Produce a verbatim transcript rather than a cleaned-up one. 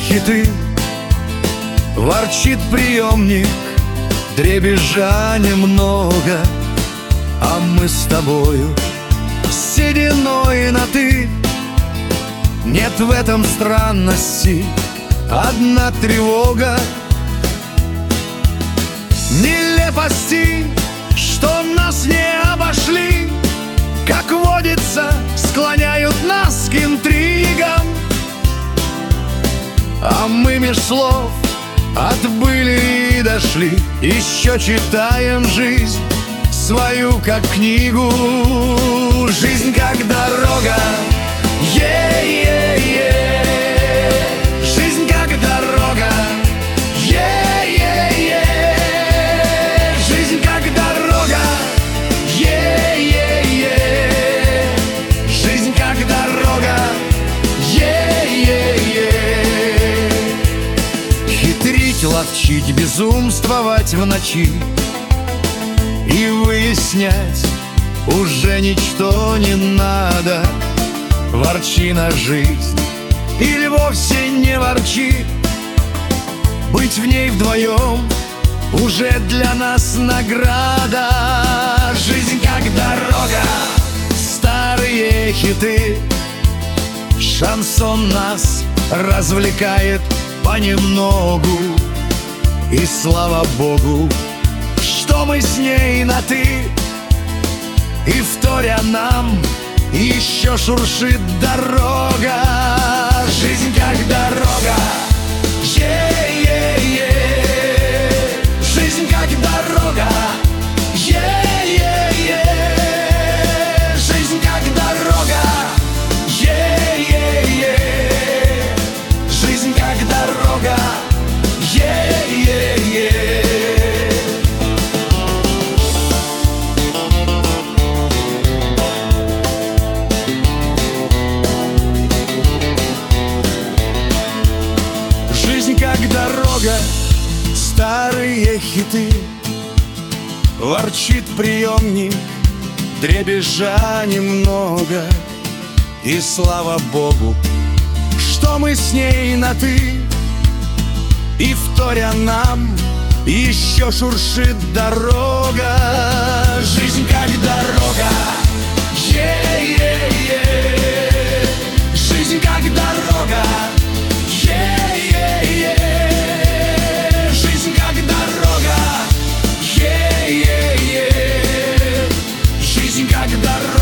хиты, ворчит приемник, дребезжа немного. А мы с тобою сединой на «ты». Нет в этом странности, одна тревога. Нелепости, что нас не обошли, как водится, склоняют нас к интригам. А мы меж слов отбыли и дошли, еще читаем жизнь свою как книгу. Жизнь как дорога, е-е-е. Жизнь как дорога, е-е-е. Жизнь как дорога, е-е-е. Жизнь как дорога, е-е-е. Хитрить, ловчить, безумствовать в ночи и выяснять уже ничто не надо. Ворчи на жизнь или вовсе не ворчи, быть в ней вдвоем уже для нас награда. Жизнь как дорога, старые хиты, шансон нас развлекает понемногу. И слава Богу, что мы с ней на «ты». И вторя нам еще шуршит дорога. Жизнь как дорога, е-е-е. Жизнь как дорога, е-е-е. Жизнь как дорога, е-е-е. Жизнь как дорога, е-е-е. Как дорога, старые хиты, ворчит приемник, дребезжа немного. И слава Богу, что мы с ней на «ты». И вторя нам еще шуршит дорога. Жизнь как дорога, е-е-е. Жизнь как дорога, е-е-е. Жизнь как дорога, е-е-е. Жизнь как дорога.